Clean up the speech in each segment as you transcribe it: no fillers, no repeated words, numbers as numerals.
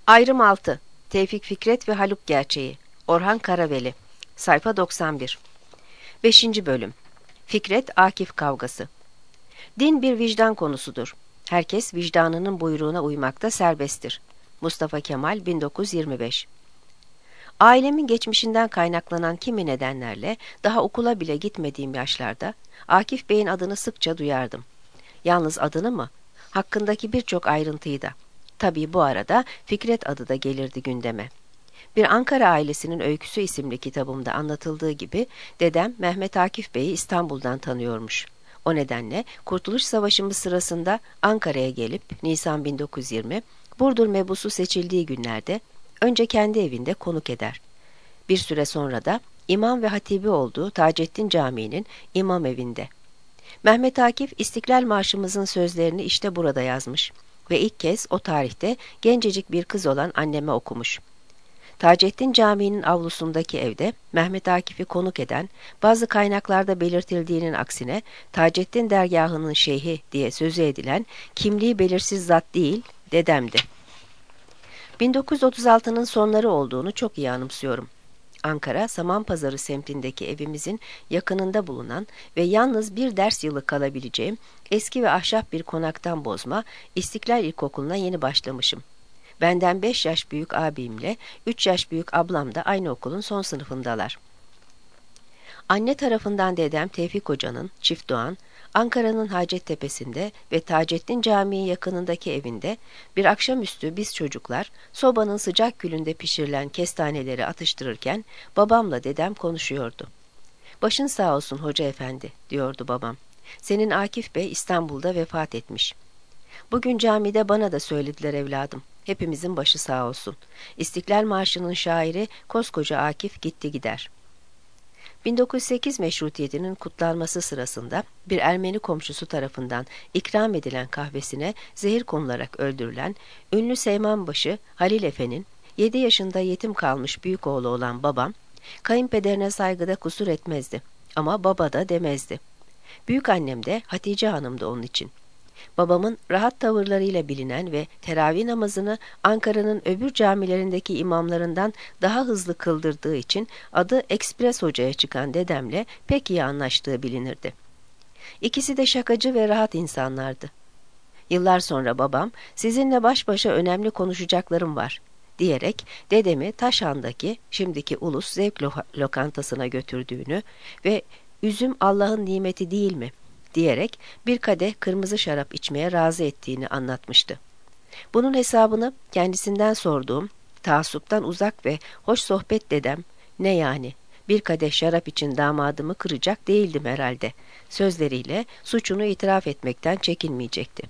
Ayrım 6. Tevfik Fikret ve Haluk Gerçeği. Orhan Karaveli. Sayfa 91. 5. Bölüm. Fikret-Akif kavgası. Din bir vicdan konusudur. Herkes vicdanının buyruğuna uymakta serbesttir. Mustafa Kemal 1925. Ailemin geçmişinden kaynaklanan kimi nedenlerle daha okula bile gitmediğim yaşlarda Akif Bey'in adını sıkça duyardım. Yalnız adını mı? Hakkındaki birçok ayrıntıyı da. Tabii bu arada Fikret adı da gelirdi gündeme. Bir Ankara Ailesinin Öyküsü isimli kitabımda anlatıldığı gibi dedem Mehmet Akif Bey'i İstanbul'dan tanıyormuş. O nedenle Kurtuluş Savaşı'mız sırasında Ankara'ya gelip Nisan 1920 Burdur mebusu seçildiği günlerde önce kendi evinde konuk eder. Bir süre sonra da imam ve hatibi olduğu Taceddin Camii'nin imam evinde. Mehmet Akif İstiklal Marşımızın sözlerini işte burada yazmış ve ilk kez o tarihte gencecik bir kız olan anneme okumuş. Taceddin Camii'nin avlusundaki evde Mehmet Akif'i konuk eden, bazı kaynaklarda belirtildiğinin aksine Taceddin dergahının şeyhi diye sözü edilen kimliği belirsiz zat değil, dedemdi. 1936'nın sonları olduğunu çok iyi anımsıyorum. Ankara, Samanpazarı semtindeki evimizin yakınında bulunan ve yalnız bir ders yılı kalabileceğim eski ve ahşap bir konaktan bozma İstiklal İlkokulu'na yeni başlamışım. Benden 5 yaş büyük abimle 3 yaş büyük ablam da aynı okulun son sınıfındalar. Anne tarafından dedem Tevfik Hoca'nın, Çift Doğan, Ankara'nın Hacettepe'sinde ve Taceddin Camii yakınındaki evinde bir akşamüstü biz çocuklar sobanın sıcak külünde pişirilen kestaneleri atıştırırken babamla dedem konuşuyordu. "Başın sağ olsun hoca efendi," diyordu babam. "Senin Akif Bey İstanbul'da vefat etmiş. Bugün camide bana da söylediler evladım. Hepimizin başı sağ olsun. İstiklal Marşı'nın şairi koskoca Akif gitti gider." 1908 meşrutiyetinin kutlanması sırasında bir Ermeni komşusu tarafından ikram edilen kahvesine zehir konularak öldürülen ünlü Seymanbaşı Halil Efe'nin 7 yaşında yetim kalmış büyük oğlu olan babam, kayınpederine saygıda kusur etmezdi ama baba da demezdi. Büyük annem de Hatice Hanım'dı onun için. Babamın rahat tavırlarıyla bilinen ve teravih namazını Ankara'nın öbür camilerindeki imamlarından daha hızlı kıldırdığı için adı Ekspres Hoca'ya çıkan dedemle pek iyi anlaştığı bilinirdi. İkisi de şakacı ve rahat insanlardı. Yıllar sonra babam, "Sizinle baş başa önemli konuşacaklarım var," diyerek dedemi Taşhan'daki şimdiki Ulus Zevk Lokantası'na götürdüğünü ve "Üzüm Allah'ın nimeti değil mi?" diyerek bir kadeh kırmızı şarap içmeye razı ettiğini anlatmıştı. Bunun hesabını kendisinden sorduğum, taassuptan uzak ve hoş sohbet dedem, "Ne yani, bir kadeh şarap için damadımı kıracak değildim herhalde," sözleriyle suçunu itiraf etmekten çekinmeyecekti.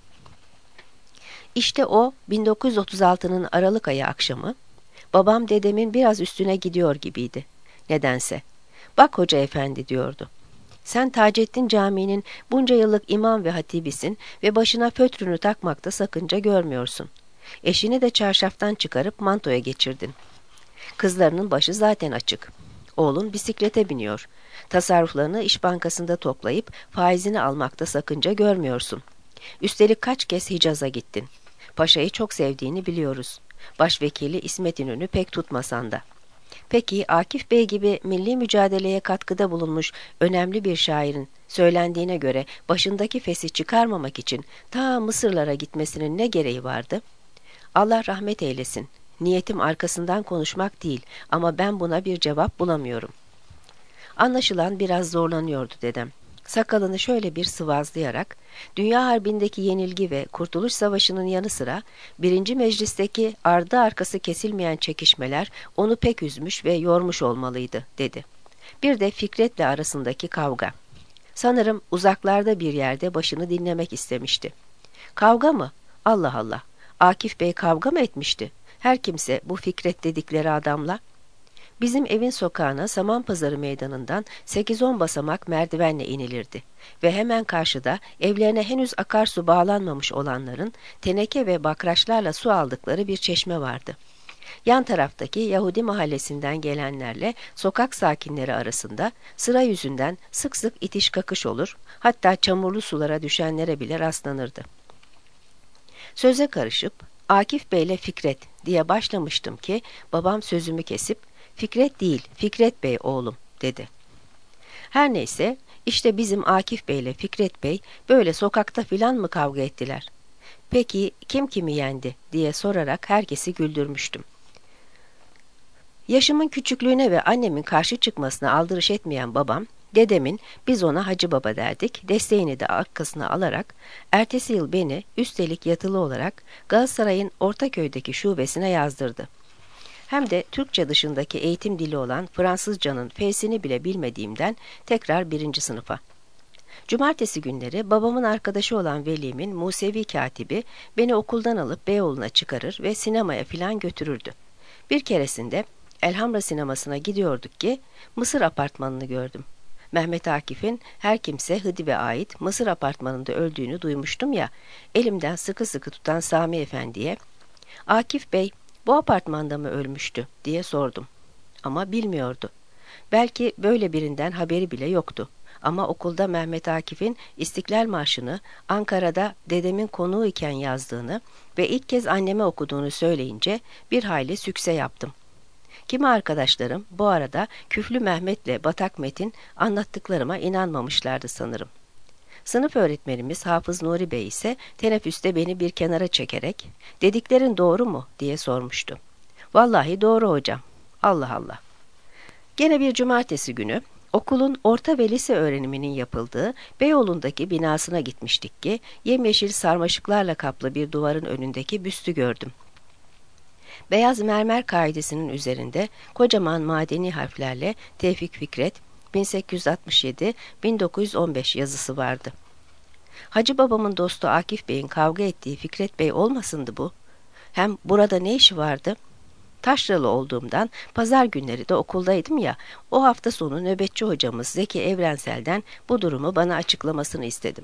İşte o 1936'nın Aralık ayı akşamı, babam dedemin biraz üstüne gidiyor gibiydi. Nedense. "Bak hoca efendi," diyordu. "Sen Taceddin Camii'nin bunca yıllık imam ve hatibisin ve başına fötrünü takmakta sakınca görmüyorsun. Eşini de çarşaftan çıkarıp mantoya geçirdin. Kızlarının başı zaten açık. Oğlun bisiklete biniyor. Tasarruflarını İş Bankası'nda toplayıp faizini almakta sakınca görmüyorsun. Üstelik kaç kez Hicaz'a gittin. Paşa'yı çok sevdiğini biliyoruz. Başvekili İsmet İnönü'nü pek tutmasan da. Peki Akif Bey gibi milli mücadeleye katkıda bulunmuş önemli bir şairin söylendiğine göre başındaki fesi çıkarmamak için ta Mısırlara gitmesinin ne gereği vardı? Allah rahmet eylesin. Niyetim arkasından konuşmak değil ama ben buna bir cevap bulamıyorum." Anlaşılan biraz zorlanıyordu dedem. Sakalını şöyle bir sıvazlayarak, Dünya Harbi'ndeki yenilgi ve Kurtuluş Savaşı'nın yanı sıra 1. Meclis'teki ardı arkası kesilmeyen çekişmeler onu pek üzmüş ve yormuş olmalıydı, dedi. Bir de Fikret'le arasındaki kavga. Sanırım uzaklarda bir yerde başını dinlemek istemişti. Kavga mı? Allah Allah! Akif Bey kavga mı etmişti? Her kimse bu Fikret dedikleri adamla. Bizim evin sokağına Samanpazarı meydanından 8-10 basamak merdivenle inilirdi ve hemen karşıda evlerine henüz akarsu bağlanmamış olanların teneke ve bakraçlarla su aldıkları bir çeşme vardı. Yan taraftaki Yahudi mahallesinden gelenlerle sokak sakinleri arasında sıra yüzünden sık sık itiş kakış olur, hatta çamurlu sulara düşenlere bile rastlanırdı. Söze karışıp Akif Bey'le Fikret diye başlamıştım ki babam sözümü kesip Fikret değil Fikret Bey oğlum dedi. Her neyse işte bizim Akif Bey'le Fikret Bey böyle sokakta filan mı kavga ettiler? Peki kim kimi yendi diye sorarak herkesi güldürmüştüm. Yaşımın küçüklüğüne ve annemin karşı çıkmasına aldırış etmeyen babam, dedemin biz ona Hacı Baba derdik, desteğini de arkasına alarak ertesi yıl beni üstelik yatılı olarak Galatasaray'ın Ortaköy'deki şubesine yazdırdı. Hem de Türkçe dışındaki eğitim dili olan Fransızcanın F'sini bile bilmediğimden tekrar 1. sınıfa. Cumartesi günleri babamın arkadaşı olan Veli'min Musevi katibi beni okuldan alıp Beyoğlu'na çıkarır ve sinemaya filan götürürdü. Bir keresinde Elhamra sinemasına gidiyorduk ki Mısır apartmanını gördüm. Mehmet Akif'in her kimse Hıdip'e ait Mısır apartmanında öldüğünü duymuştum ya, elimden sıkı sıkı tutan Sami Efendi'ye "Akif Bey bu apartmanda mı ölmüştü?" diye sordum. Ama bilmiyordu. Belki böyle birinden haberi bile yoktu. Ama okulda Mehmet Akif'in İstiklal Marşı'nı Ankara'da dedemin konuğu iken yazdığını ve ilk kez anneme okuduğunu söyleyince bir hayli sükse yaptım. Kimi arkadaşlarım bu arada Küflü Mehmet'le Batak Metin anlattıklarıma inanmamışlardı sanırım. Sınıf öğretmenimiz Hafız Nuri Bey ise teneffüste beni bir kenara çekerek "Dediklerin doğru mu?" diye sormuştu. "Vallahi doğru hocam." Allah Allah. Gene bir cumartesi günü okulun orta ve lise öğreniminin yapıldığı Beyoğlu'ndaki binasına gitmiştik ki yemyeşil sarmaşıklarla kaplı bir duvarın önündeki büstü gördüm. Beyaz mermer kaidesinin üzerinde kocaman madeni harflerle Tevfik Fikret 1867-1915 yazısı vardı. Hacı babamın dostu Akif Bey'in kavga ettiği Fikret Bey olmasındı bu? Hem burada ne işi vardı? Taşralı olduğumdan pazar günleri de okuldaydım ya, o hafta sonu nöbetçi hocamız Zeki Evrensel'den bu durumu bana açıklamasını istedim.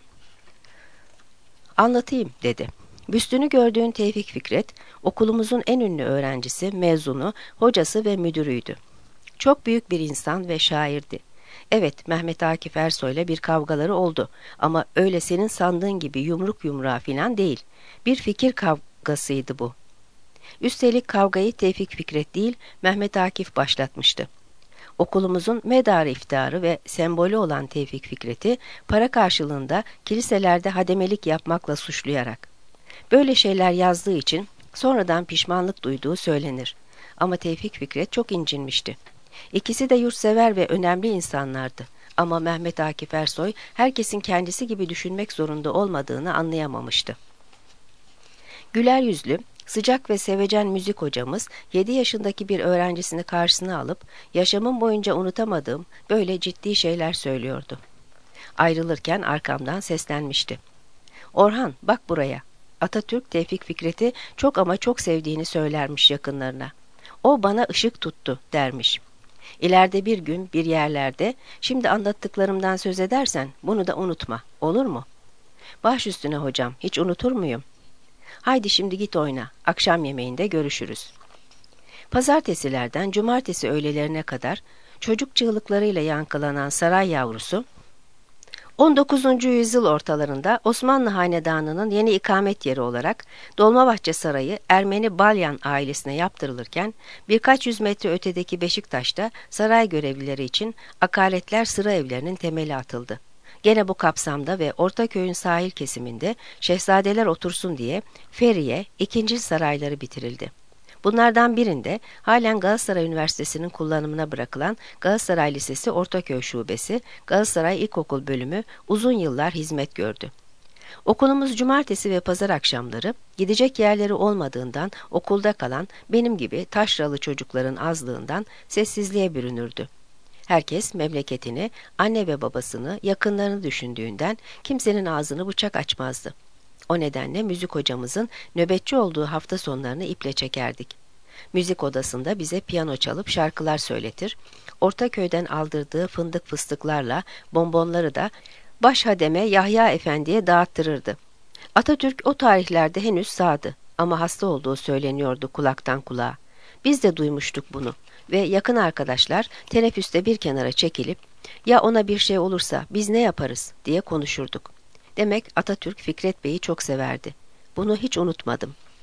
"Anlatayım," dedi. "Büstünü gördüğün Tevfik Fikret, okulumuzun en ünlü öğrencisi, mezunu, hocası ve müdürüydü. Çok büyük bir insan ve şairdi. Evet, Mehmet Akif Ersoy'la bir kavgaları oldu ama öyle senin sandığın gibi yumruk yumruğa filan değil. Bir fikir kavgasıydı bu. Üstelik kavgayı Tevfik Fikret değil, Mehmet Akif başlatmıştı. Okulumuzun medarı iftiharı ve sembolü olan Tevfik Fikret'i para karşılığında kiliselerde hademelik yapmakla suçlayarak. Böyle şeyler yazdığı için sonradan pişmanlık duyduğu söylenir. Ama Tevfik Fikret çok incinmişti. İkisi de yurtsever ve önemli insanlardı. Ama Mehmet Akif Ersoy herkesin kendisi gibi düşünmek zorunda olmadığını anlayamamıştı. Güler yüzlü, sıcak ve sevecen müzik hocamız 7 yaşındaki bir öğrencisini karşısına alıp yaşamım boyunca unutamadığım böyle ciddi şeyler söylüyordu. Ayrılırken arkamdan seslenmişti. "Orhan, bak buraya." Atatürk Tevfik Fikret'i çok ama çok sevdiğini söylermiş yakınlarına. "O bana ışık tuttu," dermiş. "İleride bir gün bir yerlerde şimdi anlattıklarımdan söz edersen bunu da unutma, olur mu?" "Baş üstüne hocam, hiç unutur muyum?" "Haydi şimdi git oyna, akşam yemeğinde görüşürüz." Pazartesilerden cumartesi öğlelerine kadar çocuk çığlıklarıyla yankılanan saray yavrusu, 19. yüzyıl ortalarında Osmanlı Hanedanı'nın yeni ikamet yeri olarak Dolmabahçe Sarayı Ermeni Balyan ailesine yaptırılırken birkaç yüz metre ötedeki Beşiktaş'ta saray görevlileri için akaletler sıra evlerinin temeli atıldı. Gene bu kapsamda ve Ortaköy'ün sahil kesiminde şehzadeler otursun diye Feriye, ikincil sarayları bitirildi. Bunlardan birinde halen Galatasaray Üniversitesi'nin kullanımına bırakılan Galatasaray Lisesi Ortaköy Şubesi, Galatasaray İlkokul Bölümü uzun yıllar hizmet gördü. Okulumuz cumartesi ve pazar akşamları gidecek yerleri olmadığından okulda kalan benim gibi taşralı çocukların azlığından sessizliğe bürünürdü. Herkes memleketini, anne ve babasını, yakınlarını düşündüğünden kimsenin ağzını bıçak açmazdı. O nedenle müzik hocamızın nöbetçi olduğu hafta sonlarını iple çekerdik. Müzik odasında bize piyano çalıp şarkılar söyletir, Ortaköy'den aldırdığı fındık fıstıklarla bonbonları da başhademe Yahya Efendi'ye dağıttırırdı. Atatürk o tarihlerde henüz sağdı ama hasta olduğu söyleniyordu kulaktan kulağa. Biz de duymuştuk bunu ve yakın arkadaşlar teneffüste bir kenara çekilip "Ya ona bir şey olursa biz ne yaparız?" diye konuşurduk. Demek Atatürk Fikret Bey'i çok severdi. Bunu hiç unutmadım.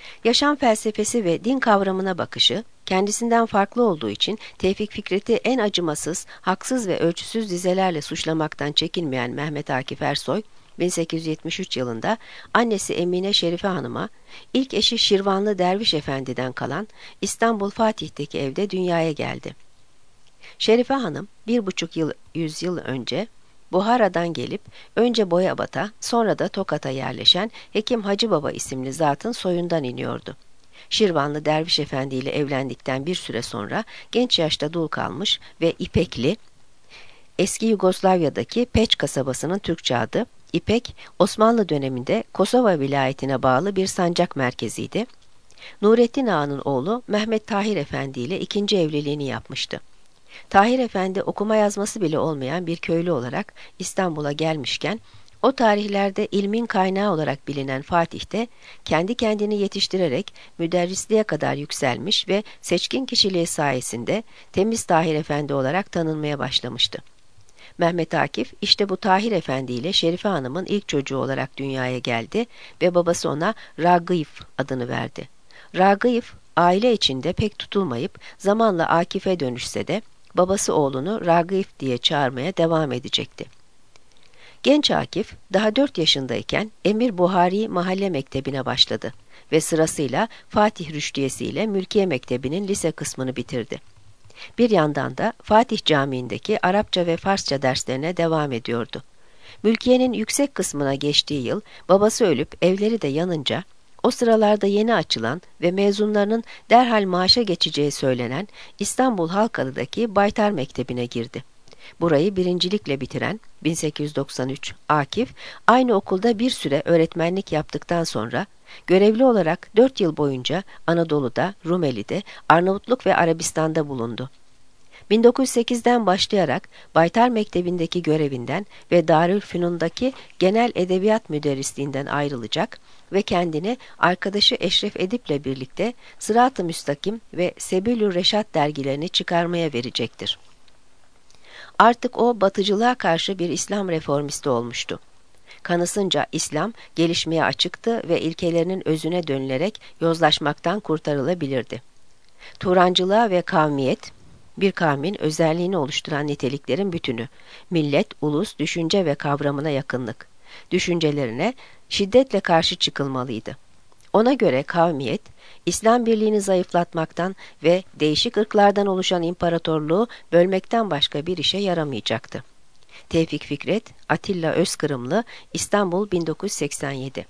Yaşam felsefesi ve din kavramına bakışı, kendisinden farklı olduğu için Tevfik Fikret'i en acımasız, haksız ve ölçüsüz dizelerle suçlamaktan çekinmeyen Mehmet Akif Ersoy, 1873 yılında annesi Emine Şerife Hanım'a, ilk eşi Şirvanlı Derviş Efendi'den kalan İstanbul Fatih'teki evde dünyaya geldi. Şerife Hanım, 1,5 yüzyıl önce Buhara'dan gelip önce Boyabat'a sonra da Tokat'a yerleşen Hekim Hacı Baba isimli zatın soyundan iniyordu. Şirvanlı Derviş Efendi ile evlendikten bir süre sonra genç yaşta dul kalmış ve İpekli, eski Yugoslavya'daki Peç kasabasının Türkçe adı, İpek, Osmanlı döneminde Kosova vilayetine bağlı bir sancak merkeziydi. Nurettin Ağa'nın oğlu Mehmet Tahir Efendi ile ikinci evliliğini yapmıştı. Tahir Efendi okuma yazması bile olmayan bir köylü olarak İstanbul'a gelmişken, o tarihlerde ilmin kaynağı olarak bilinen Fatih'te kendi kendini yetiştirerek müderrisliğe kadar yükselmiş ve seçkin kişiliği sayesinde Temiz Tahir Efendi olarak tanınmaya başlamıştı. Mehmet Akif işte bu Tahir Efendi ile Şerife Hanım'ın ilk çocuğu olarak dünyaya geldi ve babası ona Ragıyf adını verdi. Ragıyf aile içinde pek tutulmayıp zamanla Akif'e dönüşse de babası oğlunu Ragıyf diye çağırmaya devam edecekti. Genç Akif daha 4 yaşındayken Emir Buhari Mahalle Mektebi'ne başladı ve sırasıyla Fatih Rüştiyesi ile Mülkiye Mektebi'nin lise kısmını bitirdi. Bir yandan da Fatih Camii'ndeki Arapça ve Farsça derslerine devam ediyordu. Mülkiyenin yüksek kısmına geçtiği yıl babası ölüp evleri de yanınca, o sıralarda yeni açılan ve mezunlarının derhal maaşa geçeceği söylenen İstanbul Halkalı'daki Baytar Mektebi'ne girdi. Burayı birincilikle bitiren 1893 Akif, aynı okulda bir süre öğretmenlik yaptıktan sonra görevli olarak 4 yıl boyunca Anadolu'da, Rumeli'de, Arnavutluk ve Arabistan'da bulundu. 1908'den başlayarak Baytar Mektebi'ndeki görevinden ve Darülfünun'daki genel edebiyat müderrisliğinden ayrılacak ve kendini arkadaşı Eşref Edip'le birlikte Sırat-ı Müstakim ve Sebilü Reşat dergilerini çıkarmaya verecektir. Artık o batıcılığa karşı bir İslam reformisti olmuştu. Kanısınca İslam gelişmeye açıktı ve ilkelerinin özüne dönülerek yozlaşmaktan kurtarılabilirdi. Turancılığa ve kavmiyet, bir kavmin özelliğini oluşturan niteliklerin bütünü, millet, ulus, düşünce ve kavramına yakınlık, düşüncelerine şiddetle karşı çıkılmalıydı. Ona göre kavmiyet, İslam birliğini zayıflatmaktan ve değişik ırklardan oluşan imparatorluğu bölmekten başka bir işe yaramayacaktı. Tevfik Fikret, Atilla Özkırımlı, İstanbul 1987.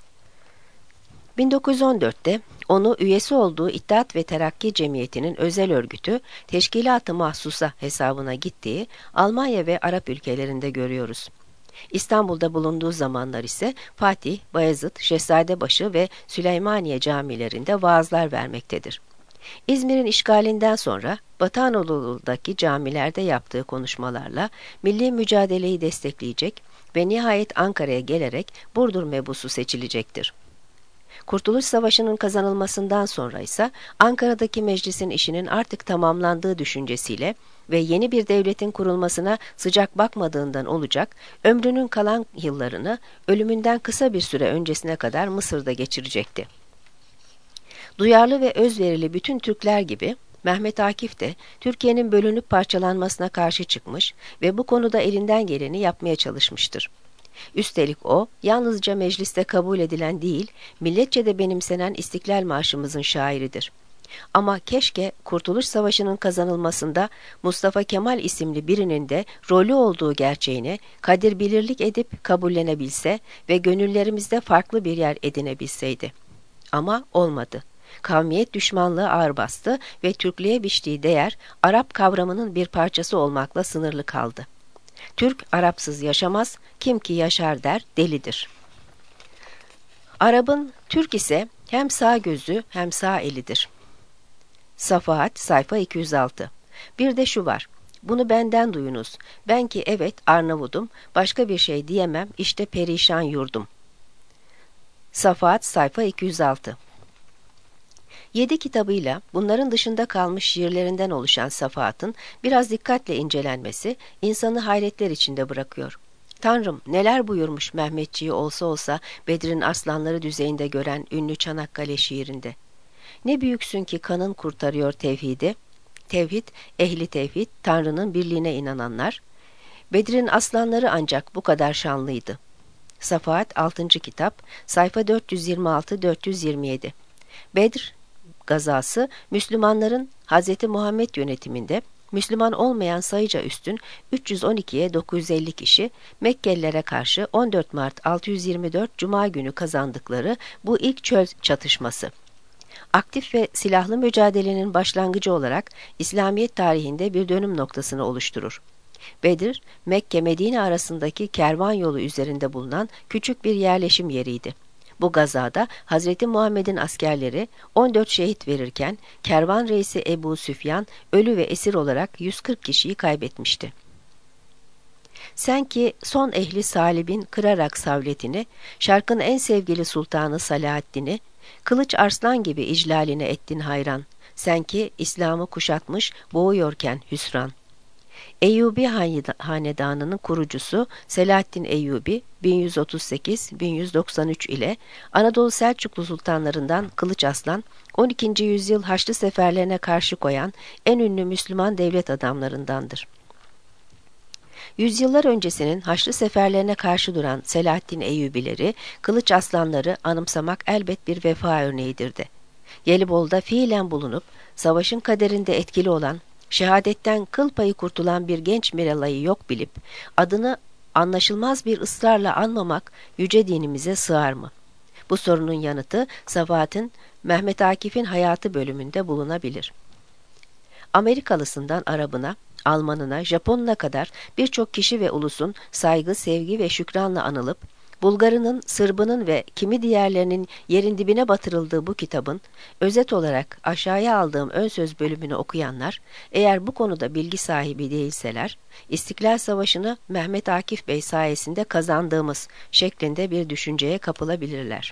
1914'te onu üyesi olduğu İttihat ve Terakki Cemiyeti'nin özel örgütü Teşkilat-ı Mahsusa hesabına gittiği Almanya ve Arap ülkelerinde görüyoruz. İstanbul'da bulunduğu zamanlar ise Fatih, Bayezid, Şehzadebaşı ve Süleymaniye camilerinde vaazlar vermektedir. İzmir'in işgalinden sonra Batı Anadolu'daki camilerde yaptığı konuşmalarla milli mücadeleyi destekleyecek ve nihayet Ankara'ya gelerek Burdur mebusu seçilecektir. Kurtuluş Savaşı'nın kazanılmasından sonra ise Ankara'daki meclisin işinin artık tamamlandığı düşüncesiyle ve yeni bir devletin kurulmasına sıcak bakmadığından olacak, ömrünün kalan yıllarını ölümünden kısa bir süre öncesine kadar Mısır'da geçirecekti. Duyarlı ve özverili bütün Türkler gibi Mehmet Akif de Türkiye'nin bölünüp parçalanmasına karşı çıkmış ve bu konuda elinden geleni yapmaya çalışmıştır. Üstelik o, yalnızca mecliste kabul edilen değil, milletçe de benimsenen İstiklal Marşımızın şairidir. Ama keşke Kurtuluş Savaşı'nın kazanılmasında Mustafa Kemal isimli birinin de rolü olduğu gerçeğini kadir bilirlik edip kabullenebilse ve gönüllerimizde farklı bir yer edinebilseydi. Ama olmadı. Kavmiyet düşmanlığı ağır bastı ve Türklüğe biçtiği değer Arap kavramının bir parçası olmakla sınırlı kaldı. Türk Arapsız yaşamaz, kim ki yaşar der delidir. Arap'ın Türk ise hem sağ gözü hem sağ elidir. Safahat sayfa 206. Bir de şu var. Bunu benden duyunuz. Ben ki evet Arnavudum, başka bir şey diyemem, işte perişan yurdum. Safahat sayfa 206. 7 kitabıyla bunların dışında kalmış şiirlerinden oluşan Safahat'ın biraz dikkatle incelenmesi insanı hayretler içinde bırakıyor. Tanrım neler buyurmuş Mehmetçiği olsa olsa Bedir'in aslanları düzeyinde gören ünlü Çanakkale şiirinde. Ne büyüksün ki kanın kurtarıyor tevhidi. Tevhid, ehli tevhid, Tanrı'nın birliğine inananlar. Bedir'in aslanları ancak bu kadar şanlıydı. Safahat 6. kitap, sayfa 426-427. Bedir gazası, Müslümanların Hz. Muhammed yönetiminde Müslüman olmayan sayıca üstün 312'ye 950 kişi Mekkelilere karşı 14 Mart 624 Cuma günü kazandıkları bu ilk çöl çatışması. Aktif ve silahlı mücadelenin başlangıcı olarak İslamiyet tarihinde bir dönüm noktasını oluşturur. Bedir, Mekke-Medine arasındaki kervan yolu üzerinde bulunan küçük bir yerleşim yeriydi. Bu gazada Hz. Muhammed'in askerleri 14 şehit verirken kervan reisi Ebu Süfyan ölü ve esir olarak 140 kişiyi kaybetmişti. Sen ki son ehli salibin kırarak savletini, şarkın en sevgili sultanı Salahaddin'i, kılıç arslan gibi iclaline ettin hayran, sen ki İslam'ı kuşatmış boğuyorken hüsran. Eyyubi Hanedanı'nın kurucusu Selahaddin Eyyubi 1138-1193 ile Anadolu Selçuklu sultanlarından Kılıç Arslan 12. yüzyıl Haçlı seferlerine karşı koyan en ünlü Müslüman devlet adamlarındandır. Yüzyıllar öncesinin Haçlı seferlerine karşı duran Selahaddin Eyyubileri, Kılıç Arslanları anımsamak elbet bir vefa örneğidir de. Gelibolu'da fiilen bulunup savaşın kaderinde etkili olan, şehadetten kıl payı kurtulan bir genç Miralay'ı yok bilip, adını anlaşılmaz bir ısrarla anmamak yüce dinimize sığar mı? Bu sorunun yanıtı Sabahat'ın Mehmet Akif'in hayatı bölümünde bulunabilir. Amerikalısından Arabına, Almanına, Japonuna kadar birçok kişi ve ulusun saygı, sevgi ve şükranla anılıp, Bulgarının, Sırbının ve kimi diğerlerinin yerin dibine batırıldığı bu kitabın, özet olarak aşağıya aldığım ön söz bölümünü okuyanlar, eğer bu konuda bilgi sahibi değilseler, İstiklal Savaşı'nı Mehmet Akif Bey sayesinde kazandığımız şeklinde bir düşünceye kapılabilirler.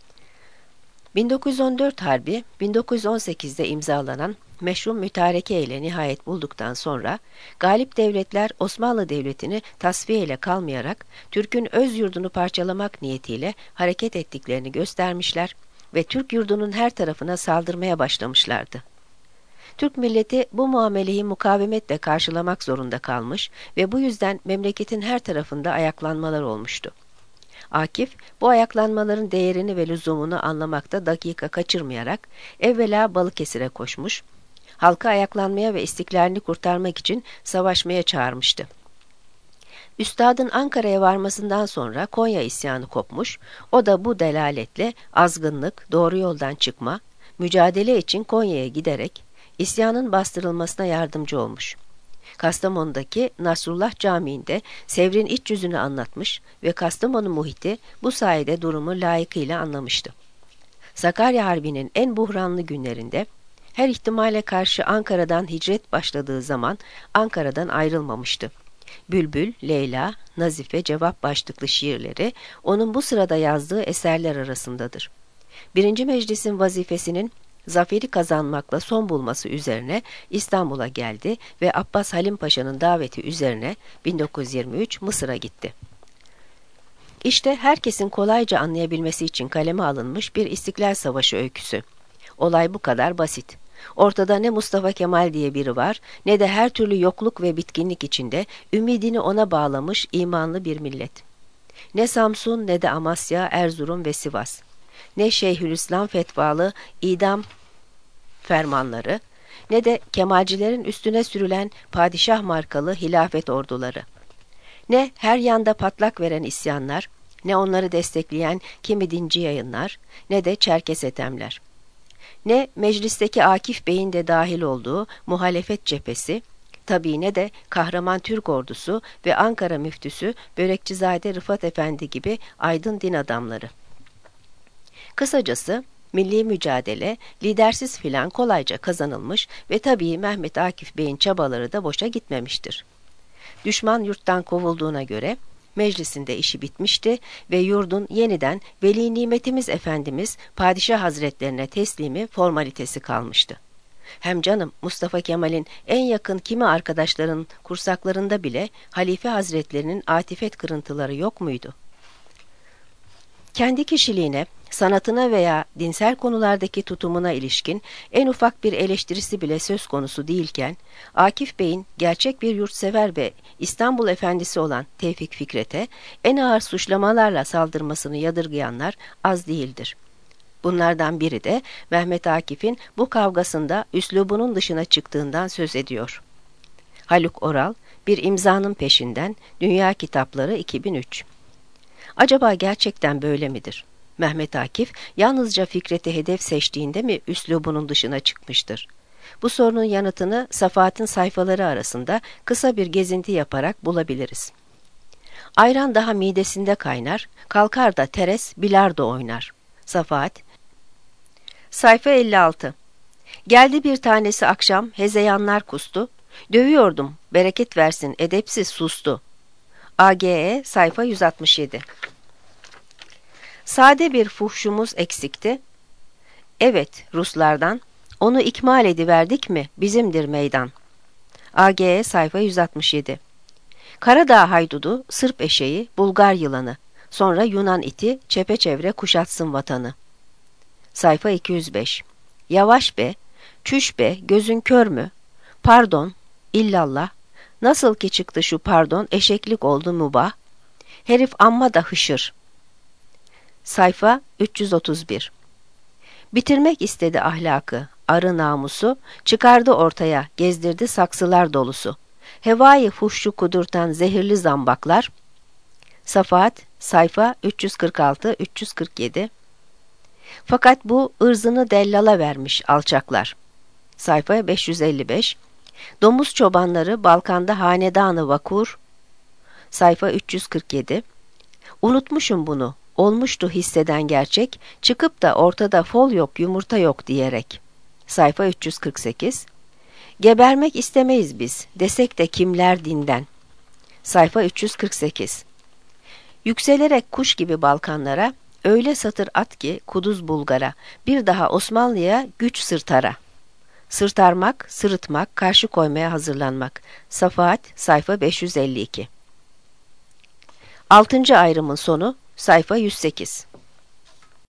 1914 Harbi, 1918'de imzalanan meşru mütareke ile nihayet bulduktan sonra, galip devletler Osmanlı Devleti'ni tasfiye ile kalmayarak, Türk'ün öz yurdunu parçalamak niyetiyle hareket ettiklerini göstermişler ve Türk yurdunun her tarafına saldırmaya başlamışlardı. Türk milleti bu muameleyi mukavemetle karşılamak zorunda kalmış ve bu yüzden memleketin her tarafında ayaklanmalar olmuştu. Akif, bu ayaklanmaların değerini ve lüzumunu anlamakta dakika kaçırmayarak evvela Balıkesir'e koşmuş, halkı ayaklanmaya ve istiklalini kurtarmak için savaşmaya çağırmıştı. Üstadın Ankara'ya varmasından sonra Konya isyanı kopmuş, o da bu delaletle azgınlık, doğru yoldan çıkma, mücadele için Konya'ya giderek isyanın bastırılmasına yardımcı olmuş. Kastamonu'daki Nasrullah Camii'nde Sevr'in iç yüzünü anlatmış ve Kastamonu muhiti bu sayede durumu layıkıyla anlamıştı. Sakarya Harbi'nin en buhranlı günlerinde her ihtimale karşı Ankara'dan hicret başladığı zaman Ankara'dan ayrılmamıştı. Bülbül, Leyla, Nazife cevap başlıklı şiirleri onun bu sırada yazdığı eserler arasındadır. 1. Meclis'in vazifesinin zaferi kazanmakla son bulması üzerine İstanbul'a geldi ve Abbas Halim Paşa'nın daveti üzerine 1923 Mısır'a gitti. İşte herkesin kolayca anlayabilmesi için kaleme alınmış bir İstiklal Savaşı öyküsü. Olay bu kadar basit. Ortada ne Mustafa Kemal diye biri var, ne de her türlü yokluk ve bitkinlik içinde ümidini ona bağlamış imanlı bir millet. Ne Samsun, ne de Amasya, Erzurum ve Sivas. Ne Şeyhülislam fetvalı idam fermanları, ne de Kemalcilerin üstüne sürülen padişah markalı hilafet orduları. Ne her yanda patlak veren isyanlar, ne onları destekleyen kimi dinci yayınlar, ne de Çerkes etemler. Ne meclisteki Akif Bey'in de dahil olduğu muhalefet cephesi, tabii ne de kahraman Türk ordusu ve Ankara müftüsü Börekçizade Rıfat Efendi gibi aydın din adamları. Kısacası milli mücadele lidersiz filan kolayca kazanılmış ve tabii Mehmet Akif Bey'in çabaları da boşa gitmemiştir. Düşman yurttan kovulduğuna göre meclisinde işi bitmişti ve yurdun yeniden Veli Nimetimiz Efendimiz Padişah Hazretlerine teslimi formalitesi kalmıştı. Hem canım, Mustafa Kemal'in en yakın kimi arkadaşların kursaklarında bile Halife Hazretlerinin atifet kırıntıları yok muydu? Kendi kişiliğine, sanatına veya dinsel konulardaki tutumuna ilişkin en ufak bir eleştirisi bile söz konusu değilken, Akif Bey'in gerçek bir yurtsever ve İstanbul efendisi olan Tevfik Fikret'e en ağır suçlamalarla saldırmasını yadırgayanlar az değildir. Bunlardan biri de Mehmet Akif'in bu kavgasında üslubunun dışına çıktığından söz ediyor. Haluk Oral, Bir imzanın Peşinden, Dünya Kitapları 2003. Acaba gerçekten böyle midir? Mehmet Akif yalnızca Fikret'i hedef seçtiğinde mi üslubunun dışına çıkmıştır? Bu sorunun yanıtını Safahat'ın sayfaları arasında kısa bir gezinti yaparak bulabiliriz. Ayran daha midesinde kaynar, kalkar da Teres bilardo oynar. Safahat. Sayfa 56. Geldi bir tanesi akşam, hezeyanlar kustu. Dövüyordum, bereket versin, edepsiz sustu. AGE sayfa 167. Sade bir fuhşumuz eksikti. Evet, Ruslardan. Onu ikmal ediverdik mi, bizimdir meydan. AGE sayfa 167. Karadağ haydudu, Sırp eşeği, Bulgar yılanı. Sonra Yunan iti, çepeçevre kuşatsın vatanı. Sayfa 205. Yavaş be, çüş be, gözün kör mü? Pardon, illallah. Nasıl ki çıktı şu pardon, eşeklik oldu mübah. Herif amma da hışır. Sayfa 331. Bitirmek istedi ahlakı, arı namusu, çıkardı ortaya, gezdirdi saksılar dolusu. Hevai fuhşu kudurtan zehirli zambaklar. Safahat, sayfa 346-347. Fakat bu ırzını dellala vermiş alçaklar. Sayfa 555. Domuz çobanları Balkan'da hanedanı vakur. Sayfa 347. Unutmuşum bunu, olmuştu hisseden gerçek, çıkıp da ortada fol yok, yumurta yok diyerek. Sayfa 348. Gebermek istemeyiz biz, desek de kimler dinden. Sayfa 348. Yükselerek kuş gibi Balkanlara, öyle satır at ki kuduz Bulgar'a, bir daha Osmanlı'ya güç sırtara. Sırtarmak, sırıtmak, karşı koymaya hazırlanmak. Safahat, sayfa 552. 6. ayrımın sonu, sayfa 108.